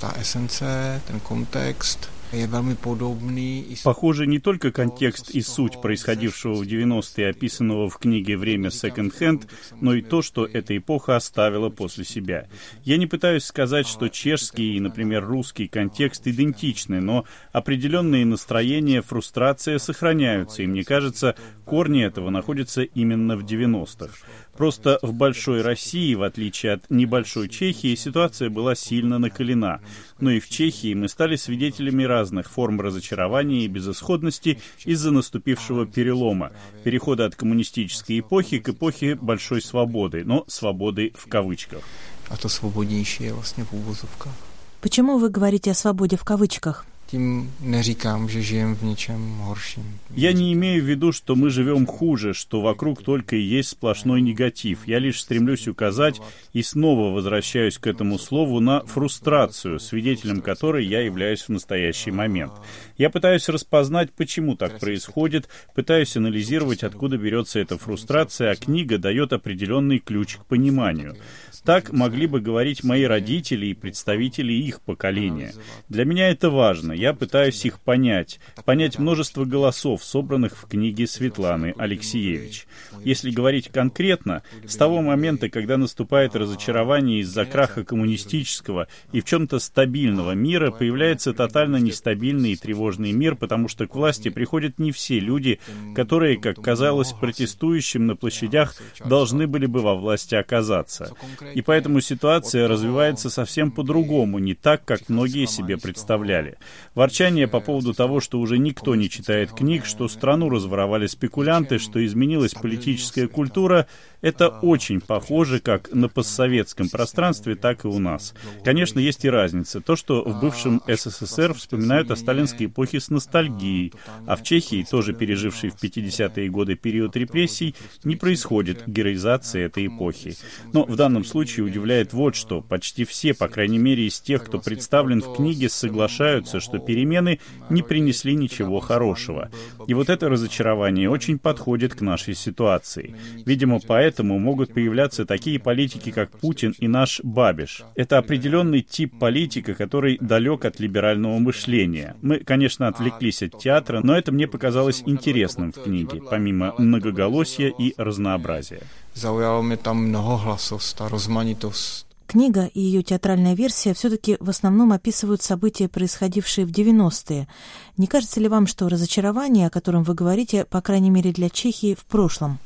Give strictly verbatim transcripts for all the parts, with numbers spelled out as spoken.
ta esence, ten kontext je velmi podobný. Похоже, не только контекст и суть происходившего в девяностые, описанного в книге «Время секонд-хенд», но и то, что эта эпоха оставила после себя. Я не пытаюсь сказать, что чешский и, например, русский контекст идентичны, но определенные настроения, фрустрация сохраняются, и мне кажется, корни этого находятся именно в девяностых. Просто в большой России, в отличие от небольшой Чехии, ситуация была сильно накалена. Но и в Чехии мы стали свидетелями разных форм разочарования и безысходности из-за наступившего перелома, перехода от коммунистической эпохи к эпохе большой свободы, но свободы в кавычках. А то свободнейшее vlastně в uvozovkách. Почему вы говорите о свободе в кавычках? Tím neříkám, že žijem v něčem horším. Я не имею в виду, что мы живем хуже, что вокруг только и есть сплошной негатив. Я лишь стремлюсь указать и снова возвращаюсь к этому слову на фрустрацию, свидетелем которой я являюсь в настоящий момент. Я пытаюсь распознать, почему так происходит, пытаюсь анализировать, откуда берется эта фрустрация, а книга дает определенный ключ к пониманию. Так могли бы говорить мои родители и представители их поколения. Для меня это важно. Я пытаюсь их понять, понять множество голосов, собранных в книге Светланы Алексеевич. Если говорить конкретно, с того момента, когда наступает разочарование из-за краха коммунистического и в чем-то стабильного мира, появляется тотально нестабильный и тревожный мир, потому что к власти приходят не все люди, которые, как казалось протестующим на площадях, должны были бы во власти оказаться. И поэтому ситуация развивается совсем по-другому, не так, как многие себе представляли. Ворчание по поводу того, что уже никто не читает книг, что страну разворовали спекулянты, что изменилась политическая культура, это очень похоже как на постсоветском пространстве, так и у нас. Конечно, есть и разница. То, что в бывшем СССР вспоминают о сталинской эпохе с ностальгией, а в Чехии, тоже пережившей в пятидесятые годы период репрессий, не происходит героизации этой эпохи. Но в данном случае удивляет вот что. Почти все, по крайней мере из тех, кто представлен в книге, соглашаются, что перемены не принесли ничего хорошего. И вот это разочарование очень подходит к нашей ситуации. Видимо, поэтому Поэтому могут появляться такие политики, как Путин и наш Бабиш. Это определенный тип политика, который далек от либерального мышления. Мы, конечно, отвлеклись от театра, но это мне показалось интересным в книге, помимо многоголосия и разнообразия. Заujalo mě tam mnohohlasost a rozmanitost. Книга и ее театральная версия все-таки в основном описывают события, происходившие в девяностые. Не кажется ли вам, что разочарование, о котором вы говорите, по крайней мере для Чехии, в прошлом?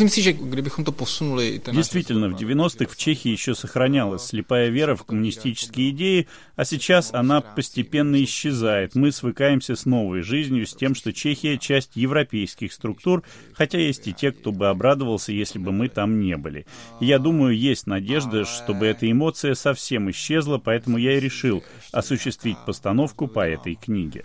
Действительно, в девяностых в Чехии еще сохранялась слепая вера в коммунистические идеи, а сейчас она постепенно исчезает. Мы свыкаемся с новой жизнью, с тем, что Чехия — часть европейских структур, хотя есть и те, кто бы обрадовался, если бы мы там не были. И я думаю, есть надежда, чтобы эта эмоция совсем исчезла, поэтому я и решил осуществить постановку по этой книге.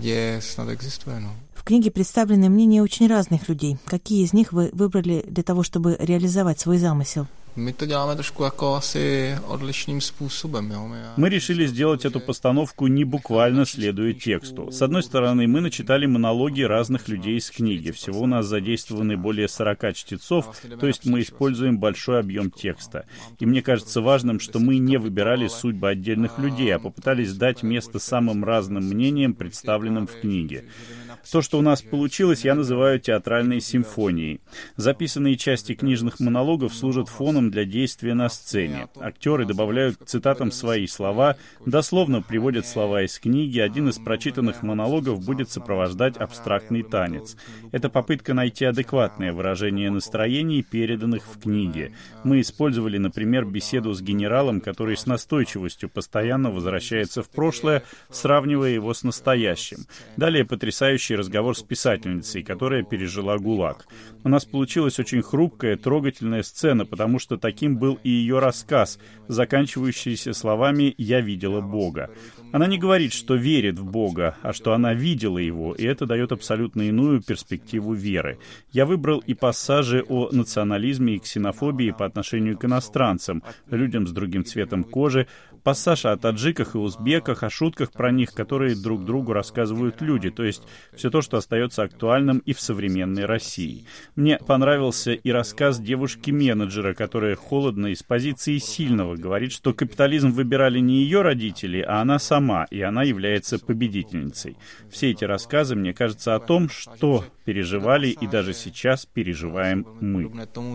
В книге представлены мнения очень разных людей. Какие из них вы выбрали для того, чтобы реализовать свой замысел? Мы to děláme trošku jako asi odlišným způsobem. Мы решили сделать эту постановку не буквально следуя тексту. С одной стороны, мы начитали монологи разных людей из книги. Всего у нас задействованы более сорока чтецов, то есть мы используем большой объем текста. И мне кажется важным, что мы не выбирали судьбы отдельных людей, а попытались дать место самым разным мнениям, представленным в книге. То, что у нас получилось, я называю театральной симфонией. Записанные части книжных монологов служат фоном для действия на сцене. Актеры добавляют к цитатам свои слова, дословно приводят слова из книги. Один из прочитанных монологов будет сопровождать абстрактный танец. Это попытка найти адекватное выражение настроений, переданных в книге. Мы использовали, например, беседу с генералом, который с настойчивостью постоянно возвращается в прошлое, сравнивая его с настоящим. Далее потрясающий разговор с писательницей, которая пережила ГУЛАГ. У нас получилась очень хрупкая, трогательная сцена, потому что таким был и ее рассказ, заканчивающийся словами «Я видела Бога». Она не говорит, что верит в Бога, а что она видела его, и это дает абсолютно иную перспективу веры. Я выбрал и пассажи о национализме и ксенофобии по отношению к иностранцам, людям с другим цветом кожи, пассаж о таджиках и узбеках, о шутках про них, которые друг другу рассказывают люди, то есть все то, что остается актуальным и в современной России. Мне понравился и рассказ девушки-менеджера, которая холодно и с позиции сильного говорит, что капитализм выбирали не ее родители, а она сама, и она является победительницей. Все эти рассказы, мне кажется, о том, что переживали и даже сейчас переживаем мы.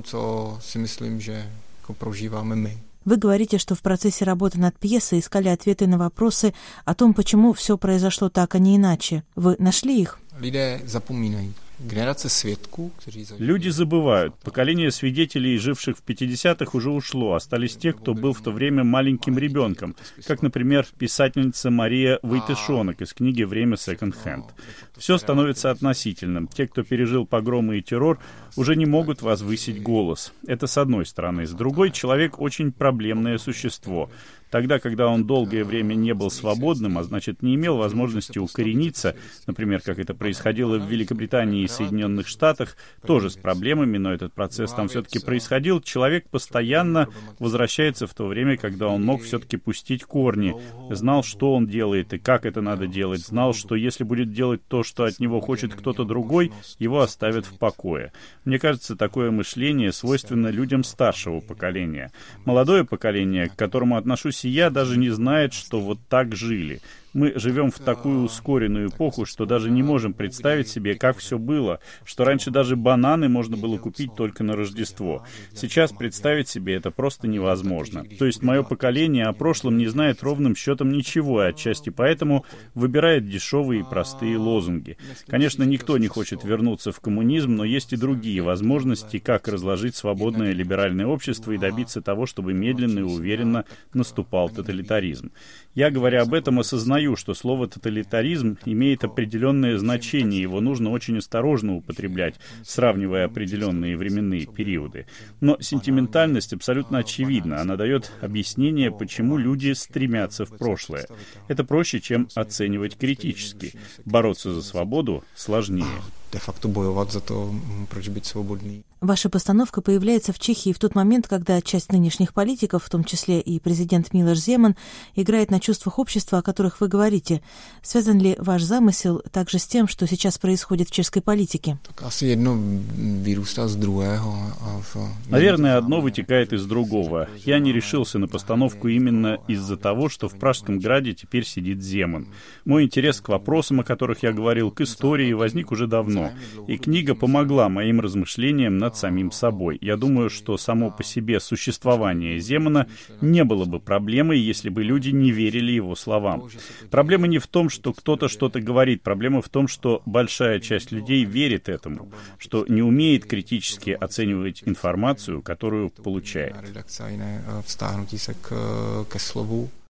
Вы говорите, что в процессе работы над пьесой искали ответы на вопросы о том, почему все произошло так, а не иначе. Вы нашли их? Люди забывают. Поколение свидетелей, живших в пятидесятых, уже ушло. Остались те, кто был в то время маленьким ребенком, как, например, писательница Мария Войтышонок из книги «Время секонд-хенд». Все становится относительным. Те, кто пережил погромы и террор, уже не могут возвысить голос. Это с одной стороны. С другой, человек очень проблемное существо. Тогда, когда он долгое время не был свободным, а значит, не имел возможности укорениться, например, как это происходило в Великобритании и Соединенных Штатах, тоже с проблемами, но этот процесс там все-таки происходил, человек постоянно возвращается в то время, когда он мог все-таки пустить корни, знал, что он делает и как это надо делать, знал, что если будет делать то, что от него хочет кто-то другой, его оставят в покое. Мне кажется, такое мышление свойственно людям старшего поколения. Молодое поколение, к которому отношусь я, даже не знает, что вот так жили. Мы живем в такую ускоренную эпоху, что даже не можем представить себе, как все было, что раньше даже бананы можно было купить только на Рождество. Сейчас представить себе это просто невозможно. То есть мое поколение о прошлом не знает ровным счетом ничего, и отчасти поэтому выбирает дешевые и простые лозунги. Конечно, никто не хочет вернуться в коммунизм, но есть и другие возможности, как разложить свободное либеральное общество и добиться того, чтобы медленно и уверенно наступал тоталитаризм. Я, говоря об этом, осознаю, что слово «тоталитаризм» имеет определенное значение, его нужно очень осторожно употреблять, сравнивая определенные временные периоды. Но сентиментальность абсолютно очевидна, она дает объяснение, почему люди стремятся в прошлое. Это проще, чем оценивать критически. Бороться за свободу сложнее. де-факто боевать за то, проч быть свободней. Ваша постановка появляется в Чехии в тот момент, когда часть нынешних политиков, в том числе и президент Милош Земан, играет на чувствах общества, о которых вы говорите. Связан ли ваш замысел также с тем, что сейчас происходит в чешской политике? Наверное, одно вытекает из другого. Я не решился на постановку именно из-за того, что в Пражском граде теперь сидит Земан. Мой интерес к вопросам, о которых я говорил, к истории, возник уже давно. И книга помогла моим размышлениям над самим собой. Я думаю, что само по себе существование Земана не было бы проблемой, если бы люди не верили его словам. Проблема не в том, что кто-то что-то говорит, проблема в том, что большая часть людей верит этому, что не умеет критически оценивать информацию, которую получает.